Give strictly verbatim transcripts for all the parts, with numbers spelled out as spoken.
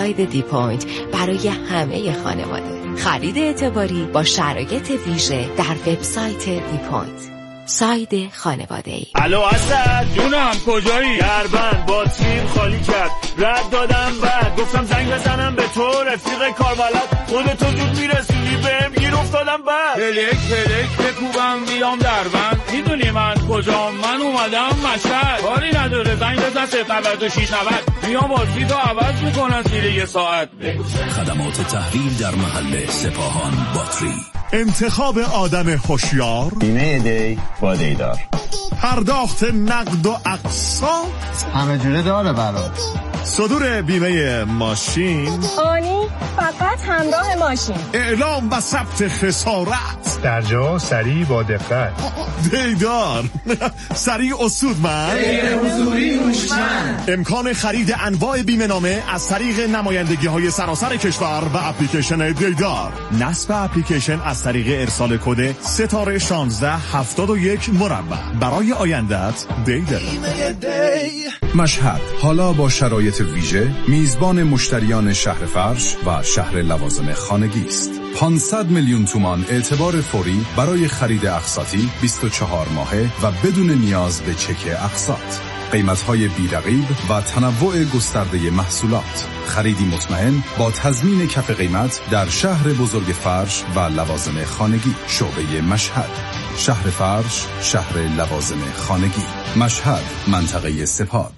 ساید دی پوینت برای همه خانواده. خرید اعتباری با شرایط ویژه در وبسایت دی پوینت. ساید خانواده‌ای. الو اسد جونم کجایی؟ دربند با تیم خالی کرد، رد دادم بعد گفتم زنگ بزنم به تو رفیق کاربلد، خودتو زود میرسونی بهم گیر افتادم بعد پلک پلک بکوبم بیام دربند، میدونی من کجام؟ من اومدم مشهد، کاری نداره زنگ بزن صفر نود و شش نود میام بازی تو عوض میکنن زیر یه ساعت. خدمات تحویل در محل سپاهان باتری. انتخاب آدم هوشیار، بیمه دی با دیدار، پرداخت نقد و اقساط همه جوره داره برات، صدور بیمه ماشین آنی فقط همراه ماشین، اعلام و ثبت خسارت در جا سریع با دقت، دیدار سریع اصودمند، غیر حضوری هوشمند، امکان خرید انواع بیمه نامه از طریق نمایندگی های سراسر کشور و اپلیکیشن دیدار، نصب اپلیکیشن از طریق ارسال کد ستاره شانزده هفتاد و یک مربع. برای آیندت دیدار. مشهد حالا با شرایط ویژه میزبان مشتریان شهر فرش و شهر لوازم خانگی است. پانصد میلیون تومان اعتبار فوری برای خرید اقساطی بیست و چهار ماهه و بدون نیاز به چک اقساط. قیمت‌های بی‌رقیب و تنوع گسترده محصولات. خریدی مطمئن با تضمین کف قیمت در شهر بزرگ فرش و لوازم خانگی. شعبه مشهد، شهر فرش، شهر لوازم خانگی. مشهد، منطقه سپاد.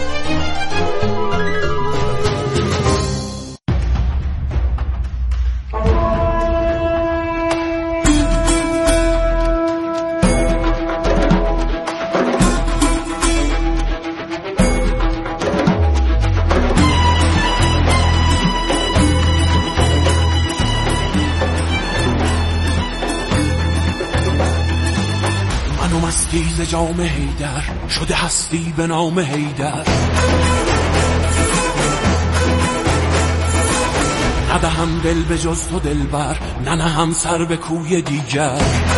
تیز جام حیدر شده هستی به نام حیدر، ندهم دل به جز تو دلبر، ننهم سر به کوی دیگر،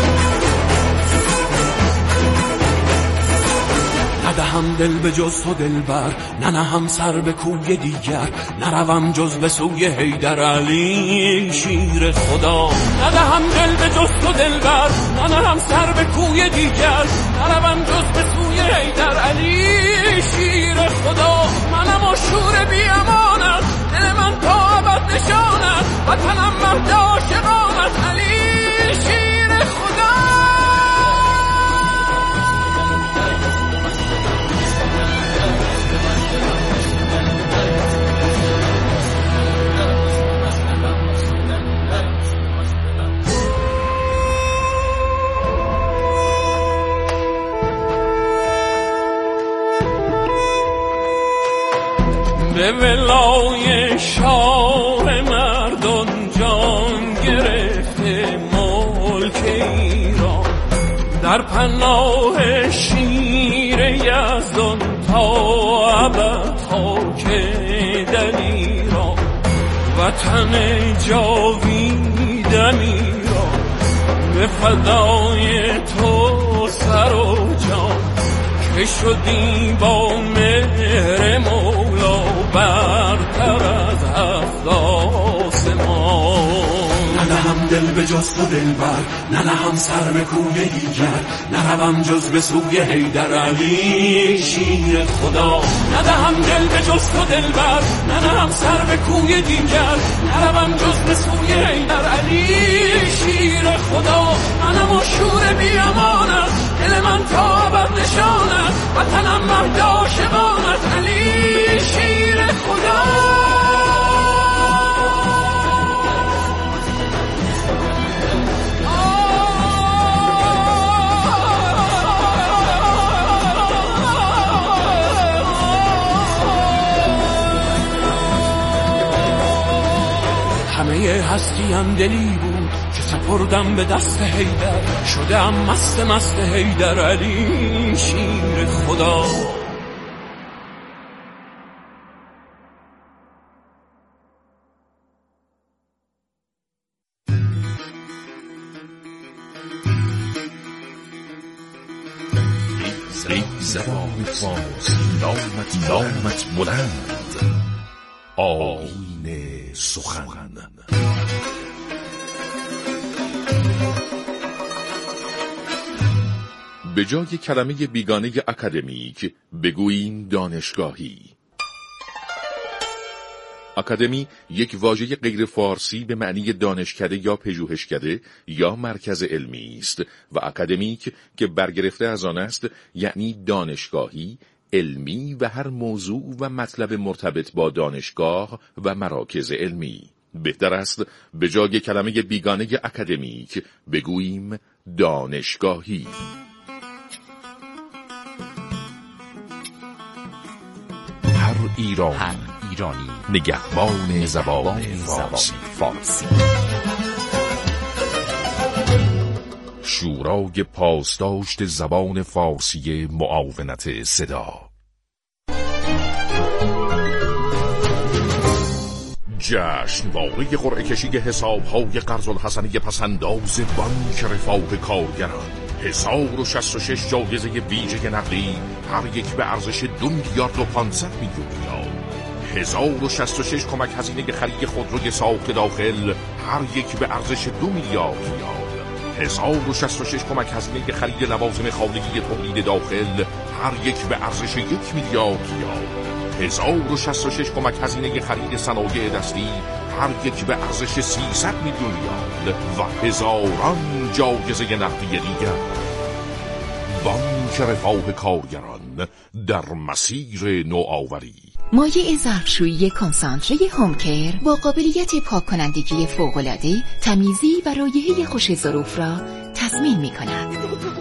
ندهم دل به جز تو دلبر، ننهم سر به کوی دیگر، نروم جز به سوی حیدر علی شیر خدا، ندهم دل به جز تو دلبر، ننهم سر به کوی دیگر، نروم جز به سوی حیدر علی شیر خدا، منم و شور بی امانت، دل من تا ابد نشانت، وطنم مهد عاشقانت علی شیر خدا. به ولای شاه مردان جان گرفته ملک ایران، در پناه شیر یزدان تا ابد خاک در ایران، وطن جاویدم ایران، به فدای تو سر و جان، که شدی با مهر مولا برتر از هفت آسمان. ندهم دل به جز تو دلبر، ننهم سر به کوی دیگر، نروم جز به سوی حیدر علی شیر خدا، ندهم دل به جز تو دلبر، ننهم سر به کوی دیگر، نروم جز به سوی حیدر علی شیر خدا، منم و شور بی امانت، دل من تا ابد نشانت، وطنم مهد عاشقانت علی شیر خدا. همه هستیم دلی بود که سپردم به دست حیدر، شدم مست مست حیدر علی شیر خدا. ای زبان فارسی نامت نامت بلند، آیین سخن. به جای کلمه بیگانه اکادمیک بگوییم دانشگاهی. اکادمی یک واژه غیر فارسی به معنی دانشکده یا پژوهشکده یا مرکز علمی است و اکادمیک که برگرفته از آن است یعنی دانشگاهی، علمی و هر موضوع و مطلب مرتبط با دانشگاه و مراکز علمی. بهتر است به جای کلمه بیگانه اکادمیک بگوییم دانشگاهی. هر ایرانی, هر ایرانی نگهبان زبان فارسی. فارسی. شورای پاسداشت زبان فارسی معاونت صدا. جشنواره قرعه کشی حساب‌های قرض الحسنه پسنداز بانک رفاه کارگران. هزار و شصت و شش جایزه ویژه نقدی، هر یک به ارزش دو میلیارد و پانصد میلیون ریال. هزار و شصت و شش کمک هزینه خرید خودروی ساخت داخل، هر یک به ارزش دو میلیارد ریال. هزار و شصت و شش کمک هزینه خرید لوازم خانگی تولید داخل، هر یک به ارزش یک میلیارد ریال. هزار و شصت و شش کمک هزینه خرید صنایع دستی، هر یک به ارزش سیصد میلیون ریال و هزاران جایزه نقدی دیگر. بانک رفاه کارگران در مسیر نوآوری. مایع ظرفشویی کنسانتره هومکر با قابلیت پاک کنندگی فوق‌العاده، تمیزی و رایحه خوش ظروف را تضمین می کند.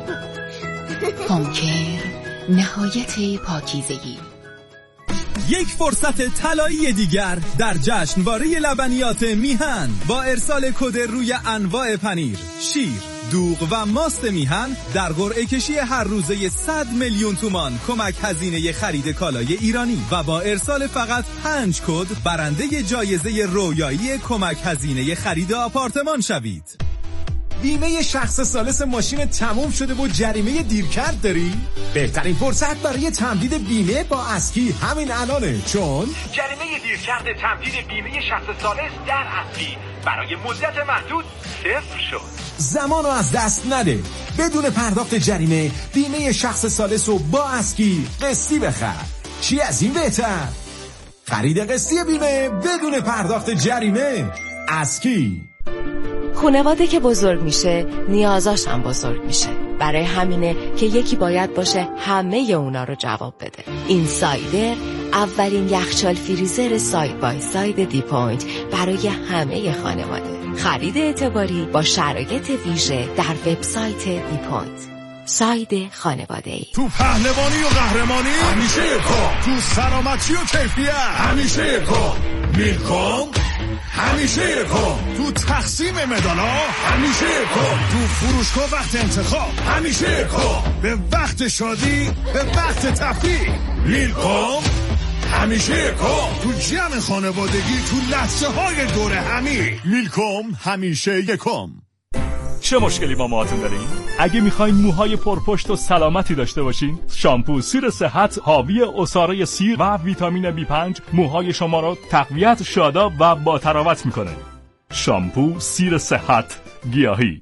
هومکر، نهایت پاکیزگی. یک فرصت طلایی دیگر در جشنواره لبنیات میهن با ارسال کد روی انواع پنیر، شیر، دوغ و ماست میهن در قرعه کشی هر روزه صد میلیون تومان کمک هزینه خرید کالای ایرانی و با ارسال فقط پنج کد برنده جایزه رویایی کمک هزینه خرید آپارتمان شوید. بیمه شخص ثالث ماشین تموم شده و جریمه دیرکرد داری؟ بهترین فرصت برای تمدید بیمه با اسکی همین الانه، چون جریمه دیرکرد تمدید بیمه شخص ثالث در اسکی برای مدت محدود صفر شد. زمانو از دست نده. بدون پرداخت جریمه بیمه شخص ثالث رو با اسکی قسطی بخر. چی از این بهتر؟ خرید قسطی بیمه بدون پرداخت جریمه. اسکی. خانواده که بزرگ میشه نیازاش هم بزرگ میشه. برای همینه که یکی باید باشه همه اونا رو جواب بده. اینسایدر اولین یخچال فریزر ساید بای ساید دی پوینت برای همه خانواده. خرید اعتباری با شرایط ویژه در وبسایت دی پوینت. ساید خانواده‌ای. تو پهلوانی و قهرمانی همیشه یکم. تو سلامتی و کیفیت همیشه یکم. میلکوم همیشه یکم. تو تقسیم مدالا همیشه یکم. تو فروشگاه وقت انتخاب همیشه یکم. به وقت شادی، به وقت تفریح میلکوم همیشه یکم. تو جمع خانوادگی، تو لحظه های دوره همی میلکوم همیشه یکم. چه مشکلی با موهاتون دارین؟ اگه میخواین موهای پرپشت و سلامتی داشته باشین، شامپو سیر صحت حاوی عصاره سیر و ویتامین بی پنج موهای شما رو تقویت، شاداب و با تراوت میکنه. شامپو سیر صحت گیاهی.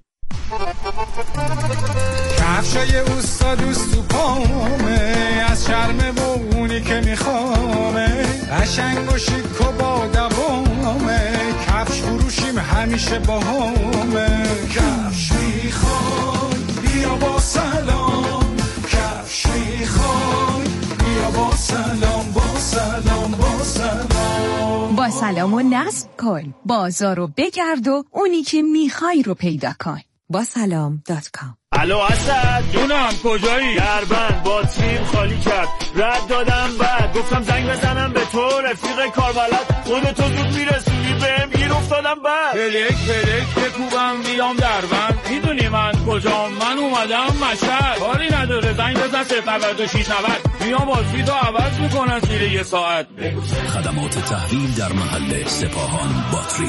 کفشای اوستا دوست تو پامه، از شرم و اونی که میخوامه، قشنگ و شیک و با دوامه، کفش فروشیم همیشه با همه. کفش میخوای بیا با سلام، کفش میخوای بیا با سلام، با سلام با سلام. با سلام و نصب کن، بازار رو بگرد و اونی که میخوای رو پیدا کن. با سلام دات کام. الو اسد جونم کجایی؟ دربند باتریم خالی کرد، رد دادم بعد گفتم زنگ بزنم به تو، رفیق کاربلد خودتو زود میرسونی بهم، گیر افتادم بعد پلک پلک بکوبم بیام دربند. میدونی من کجام؟ من اومدم مشهد، کاری نداره زنگ بزن صفر نود و شش نود، میام بازفیدو عوض میکنن زیر یه ساعت. خدمات تحویل در محل سپاهان باتری.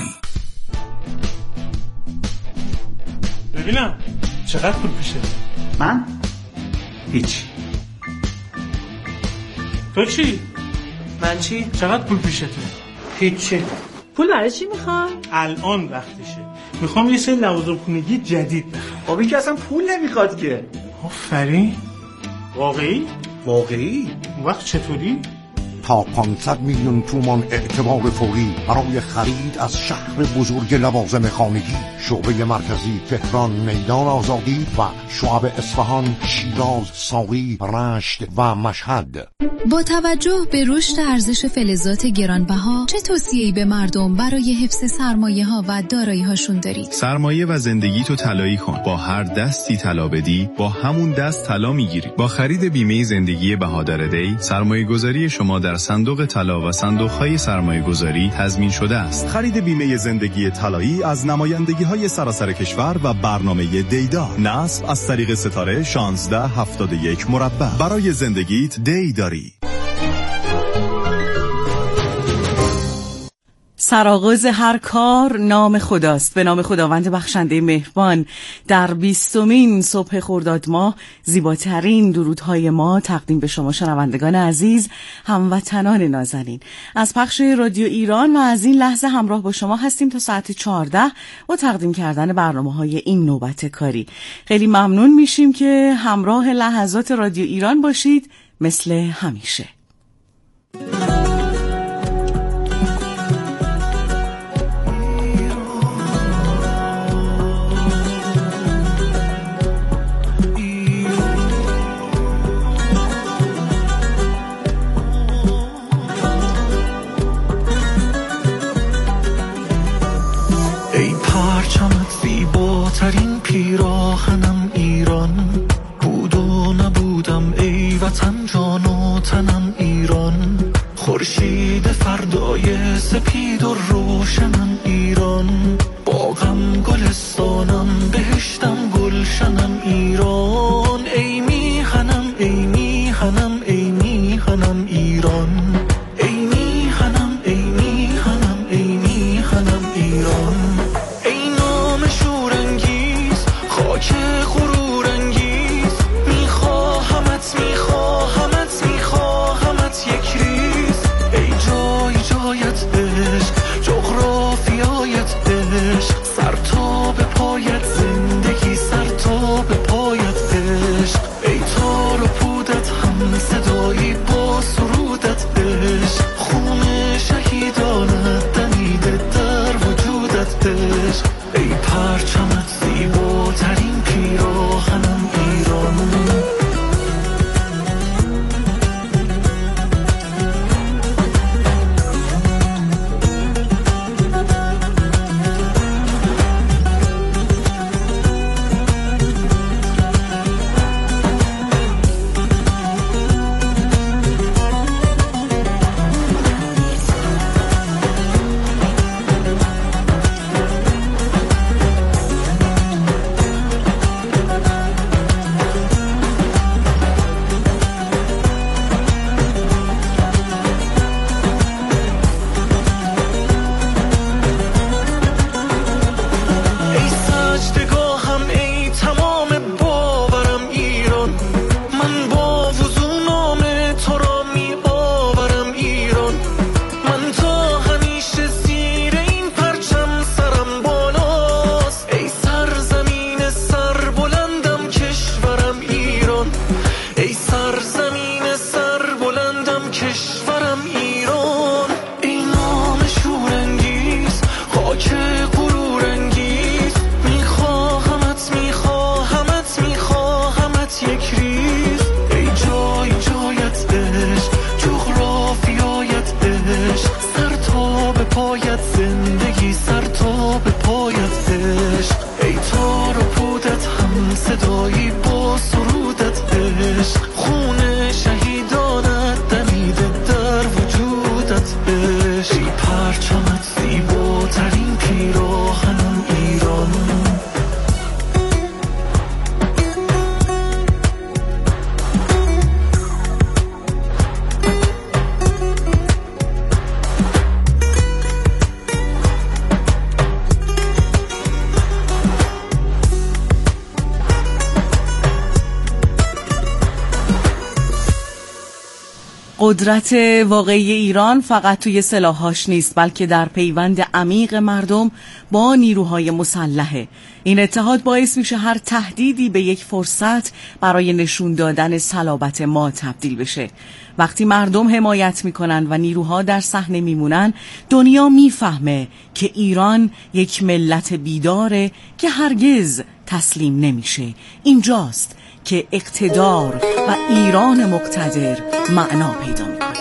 ببینم چقدر پول پیشه؟ من؟ هیچ. تو چی؟ من چی؟ چقدر پول پیشه تو؟ هیچی. پول برای چی میخوای؟ الان وقتشه. میخوام یه سری لوازم خونگی جدید بخرم. بابی که اصلا پول نمیخواد که. آفرین. واقعی؟ واقعی؟ اون وقت چطوری؟ تا پانصد میلیون تومان اعتبار فوری برای خرید از شهر بزرگ لوازم خانگی. شعبه مرکزی تهران، میدان آزادی و شعب اصفهان، شیراز، ساقی، رشت و مشهد. با توجه به رشد ارزش فلزات گرانبها، چه توصیه‌ای به مردم برای حفظ سرمایه‌ها و دارایی‌هاشون دارید؟ سرمایه و زندگی تو طلایی کن. با هر دستی طلا بدی، با همون دست طلا میگیری. با خرید بیمه زندگی بهادر دی، سرمایه‌گذاری شما در صندوق طلا و صندوق‌های سرمایه‌گذاری تضمین شده است. خرید بیمه زندگی طلایی از نمایندگی‌های سراسر کشور و برنامه دیدار. نصب از طریق ستاره شانزده هفتاد و یک مربع. برای زندگیت دی داری. سرآغاز هر کار نام خداست. به نام خداوند بخشنده مهربان. در بیستمین صبح خرداد ماه زیباترین درودهای ما تقدیم به شما شنوندگان عزیز، هموطنان نازنین از پخش رادیو ایران، و از این لحظه همراه با شما هستیم تا ساعت چهارده با تقدیم کردن برنامه‌های این نوبت کاری. خیلی ممنون میشیم که همراه لحظات رادیو ایران باشید مثل همیشه. ترین پیراهنم ایران بود و نبودم، ای وطن جان و تنم ایران. خورشید فردای سپید و روشنم ایران، باغم گلستانم، بهشتم گلشنم ایران. ای میهنم ای میهنم ای میهنم ایران، ای میهنم ای میهنم ای میهنم ایران. ای نام شورانگیز خاک قدرت واقعی ایران فقط توی سلاحاش نیست، بلکه در پیوند عمیق مردم با نیروهای مسلحه. این اتحاد باعث میشه هر تهدیدی به یک فرصت برای نشون دادن صلابت ما تبدیل بشه. وقتی مردم حمایت میکنن و نیروها در صحنه میمونن، دنیا میفهمه که ایران یک ملت بیداره که هرگز تسلیم نمیشه. اینجاست که اقتدار و ایران مقتدر معنا پیدا میکنه.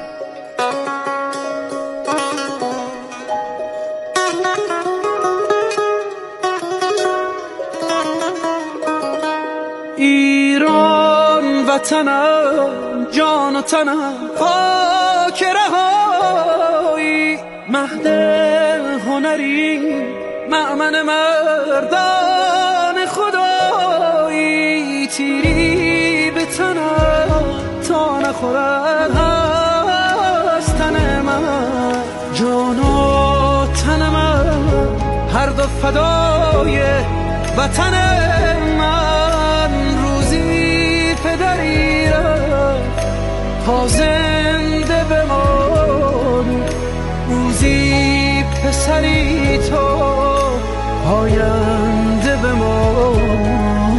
ایران وطنم، جان و تنم، خاک رهایی، مهد هنری، مأمن مردان خدایی، تیری به تنم تا نخورد از تن من، جان و تن من هر دو فدای وطن من. روزی پدری رفت تا زنده بمانی، روزی پسری تو آینده بمانی.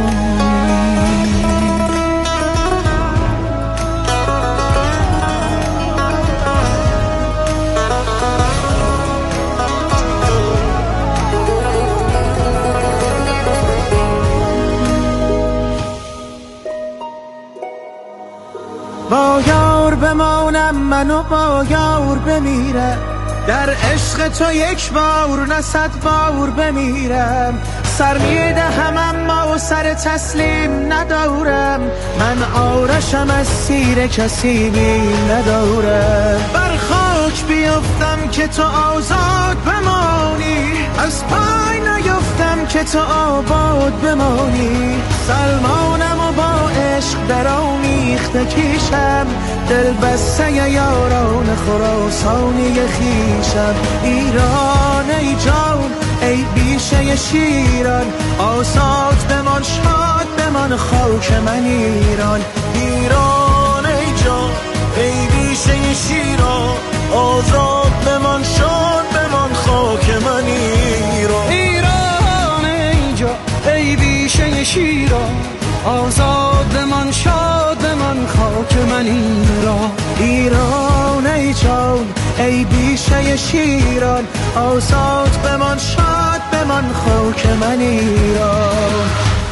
با یار بمانم منو با یار بمیرم، در عشق تو یک بار نه صد بار بمیرم. سر میدهم اما سر تسلیم ندارم، من آرشم از سیر کسی بیم ندارم. بر خاک بیفتم که تو آزاد بمانی، از پای نیفتم که تو آباد بمانی. سلمانم و با عشق در آمیخته کیشم، دل بسته یاران خراسانی خیشم. ایران ای جان ای بیشه شیران، آزاد بمان شاد بمان خاک من ایران. ایران ای جان ای بیشه شیران، آزاد بمان شاد بمان خاک من ایران. ایران ای جان ای بیشه شیران، آزاد بمان شاد بمان خاک من ایران. ایران ای جان ای بیشه شیران، آزاد بمان شاد بمان خاک من ایران.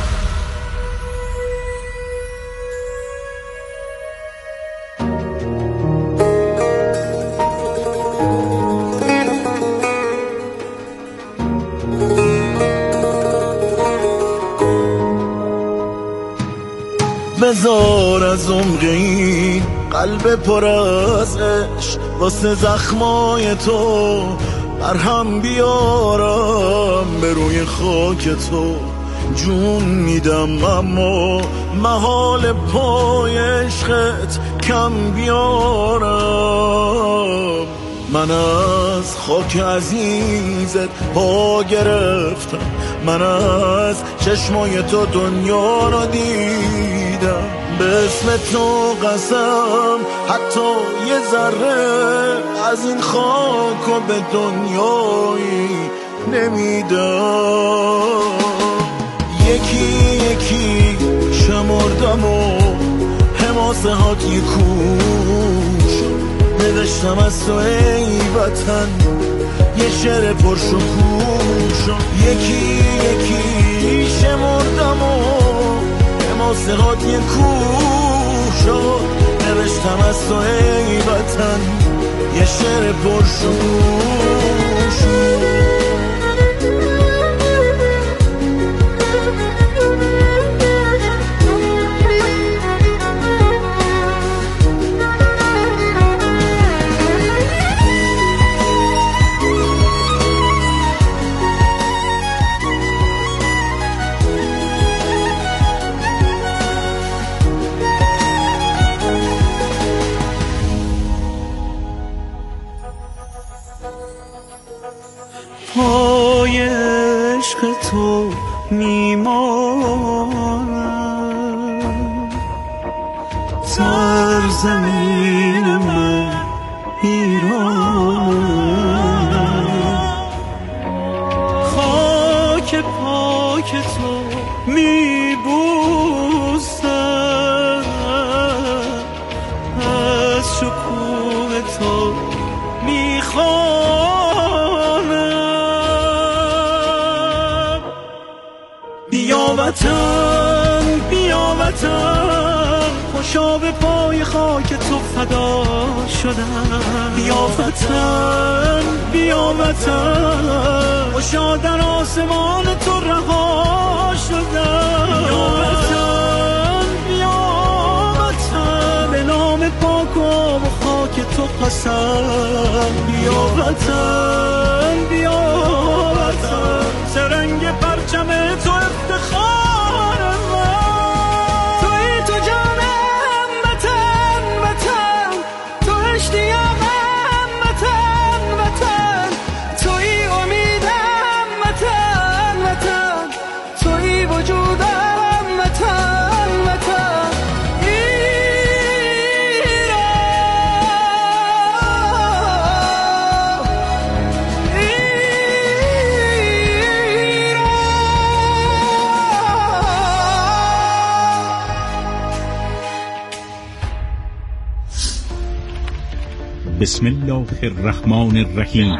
بذار از عمق این قلب پر از عشق واسه زخمای تو برهم بیارم، به روی خاک تو جون میدم اما محال پای عشقت کم بیارم. من از خاک عزیزت پا گرفتم، من از چشمای تو دنیا را دیدم. به اسم تو قسم حتی یه ذره از این خاک و به دنیایی نمیدم. یکی یکی شمردم و حماسه هات یکوش، نوشتم از تو ای وطن یه شعر پرشکوش. یکی یکی شمردم و حماسه هات یکوش، نوشتم از تو ای وطن یه شعر پرشکوش. پای عشق تو میمانم، سرزمین میبوسم، از شکوه تو میخوانم. بیا وطن بیا وطن، خوشا به پای خاک تو فدا شدم. بیا وطن بیا وطن، خوشا در آسمان تو رها شدم. بیا وطن بیا وطن، به نام پاک و خاک تو قسم. بیا وطن بیا وطن، سرنگ پرچم تو افتخار من. توی تو جانم وطن وطن، تو اشتیاقم وطن وطن، توی امیدم وطن وطن، توی وجودم وطن وطن. بسم الله الرحمن الرحیم.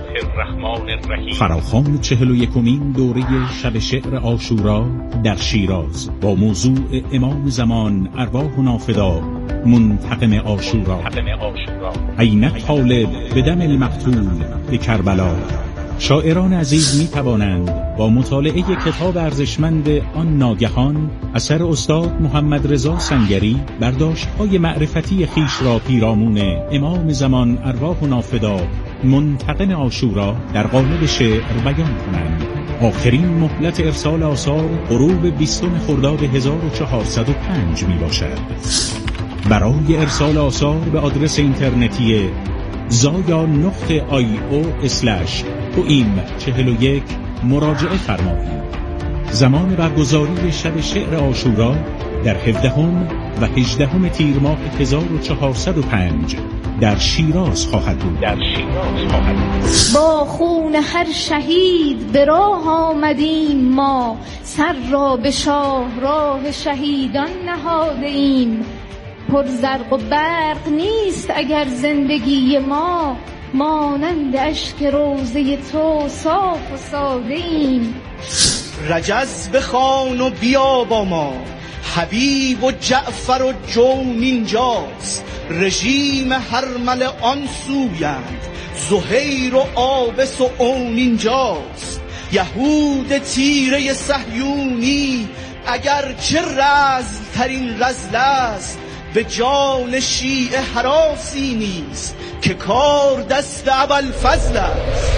فراخوان چهل و یکمین دوره شب شعر عاشورا در شیراز با موضوع امام زمان ارواح نافدا منتقم عاشورا. عینک طالب به دم المقتول به کربلا. شاعران عزیز می توانند با مطالعه کتاب ارزشمند آن ناگهان اثر استاد محمد رضا سنگری برداشت‌های معرفتی خیش را پیرامون امام زمان ارواح نافدا منتقم عاشورا در قالب شعر بیان کنند. آخرین مهلت ارسال آثار غروب بیستم خرداد هزار و چهارصد و پنج می باشد. برای ارسال آثار به آدرس اینترنتی زایا نقطه آی او اسلش کوئیم چهل و یک مراجعه فرمایید. زمان برگزاری شب شعر عاشورا در هفدهم و هجدهم تیر ماه هزار و چهارصد و پنج در شیراز خواهد بود. در شیراز خواهد بود. با خون هر شهید به راه آمدیم ما، سر را به شاه راه شهیدان نهاده ایم. پر زرق و برق نیست اگر زندگی ما، مانند اشک روزه تو صاف و ساده ایم. رجز بخوان و بیا با ما، حبیب و جعفر و جون اینجاست. رژیم هرمل آن سویند، زهیر و آبس و اون اینجاست. یهود تیره صهیونی اگر چه رزل ترین رزل است، به جان شیعه هراسی نیست که کار دست ابوالفضل است.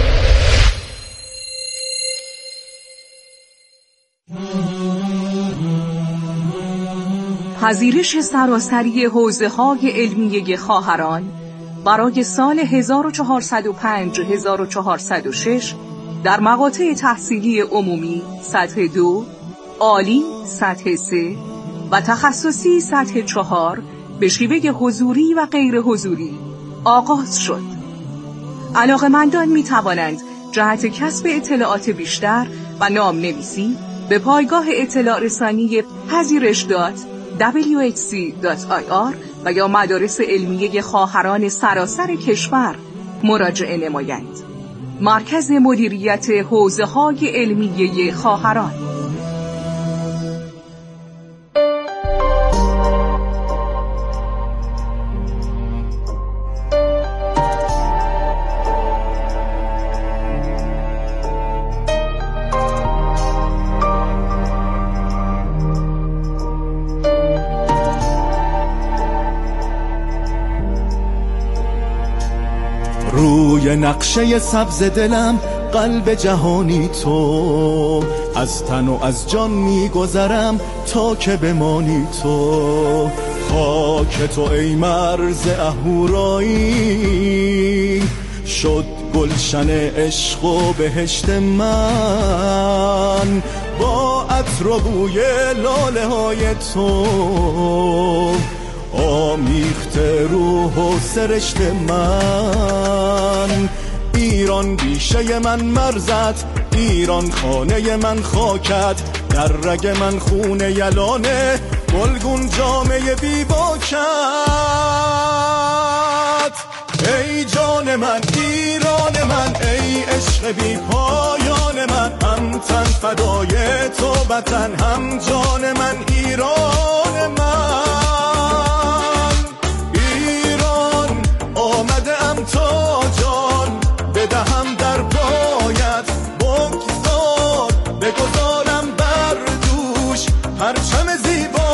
پذیرش سراسری حوزه‌های علمیه خواهران برای سال هزار و چهارصد و پنج هزار و چهارصد و شش در مقاطع تحصیلی عمومی سطح دو، عالی سطح سه و تخصصی سطح چهار به شیوه حضوری و غیر حضوری آغاز شد. علاقه‌مندان می توانند جهت کسب اطلاعات بیشتر و نام نویسی به پایگاه اطلاع رسانی پذیرش دات دبلیو اچ سی دات آی آر و یا مدارس علمیه خواهران سراسر کشور مراجعه نمایند. مرکز مدیریت حوزه‌های علمیه خواهران. روی نقشه سبز دلم قلب جهانی تو، از تن و از جان میگذرم تا که بمانی تو. خاک تو ای مرز اهورایی، شد گلشن عشق و بهشت من. با عطر و بوی لاله های تو آمیخته روح و سرشت من. ایران بیشه من مرزت، ایران خانه من خاکت، در رگ من خون یلانه گلگون جامعه بی باکت. ای جان من ایران من، ای عشق بی پایان من، هم تن فدای تو وطن، هم جان من ایران من. ایران آمده ام تا جان بدهم در پایت، بگذار بگذارم بر دوش پرچم زیبا.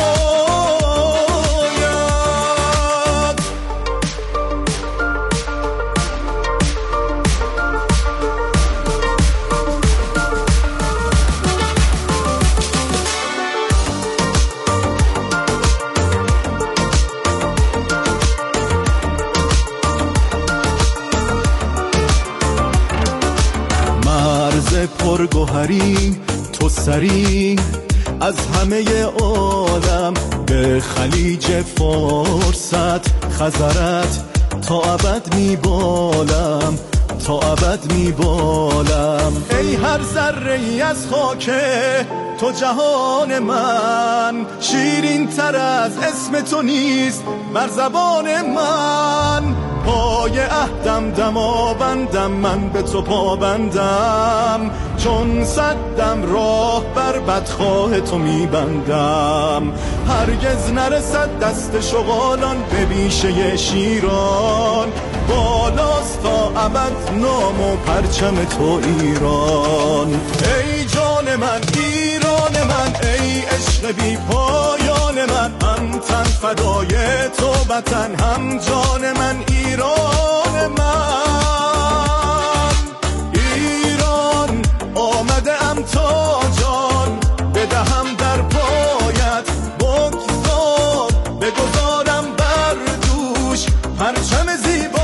پرگوهری تو سری از همه عالم، به خلیج فرصت خزرت تا ابد میبالم، تا ابد میبالم. ای هر ذره ای از خاک تو جهان من، شیرین تر از اسم تو نیست بر زبان من. پای عهدم دماوندم، من به تو پابندم، چون صدم راه بر بدخواه تو میبندم. هرگز نرسد دست شغالان به بیشه شیران، بالاست تا ابد نام و پرچم تو ایران. ای جان من ایران من، ای عشق بی پایان من، هم تن فدای تو وطن، هم جان من ایران من. ایران آمده ام تا جان بدهم در پایت، بگذار بگذارم بر دوش پرچم زیبا.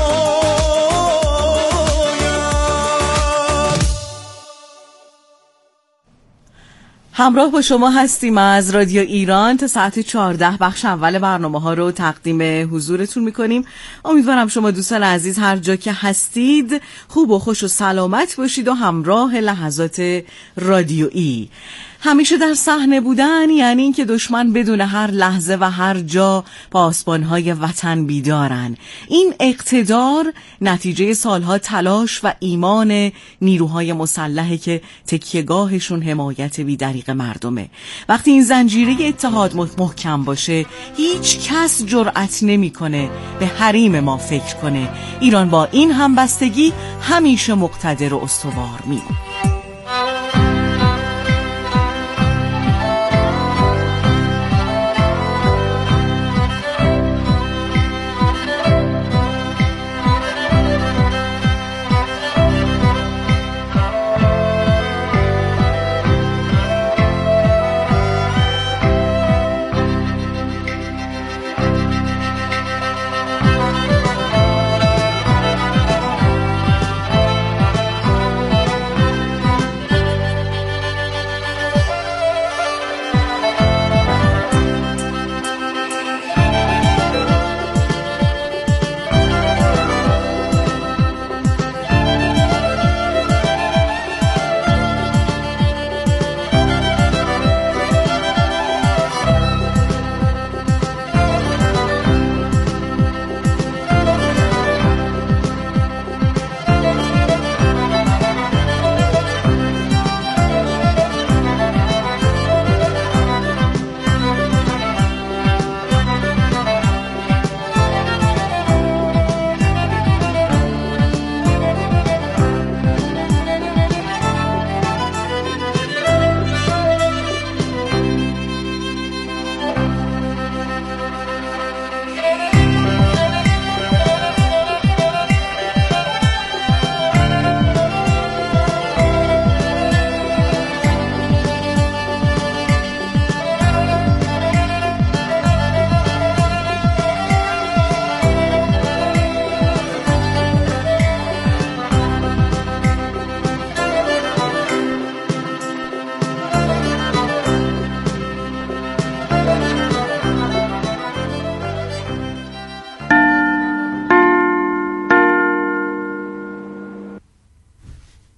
همراه با شما هستیم از رادیو ایران تا ساعت چهارده. بخش اول برنامه ها رو تقدیم حضورتون میکنیم. امیدوارم شما دوستان عزیز هر جا که هستید خوب و خوش و سلامت باشید و همراه لحظات رادیویی. همیشه در صحنه بودن یعنی این که دشمن بدون هر لحظه و هر جا پاسبانهای وطن بیدارن. این اقتدار نتیجه سالها تلاش و ایمان نیروهای مسلحه که تکیهگاهشون حمایت بی‌دریغ مردمه. وقتی این زنجیره اتحاد محکم باشه، هیچ کس جرأت نمیکنه به حریم ما فکر کنه. ایران با این همبستگی همیشه مقتدر و استوار میمونه.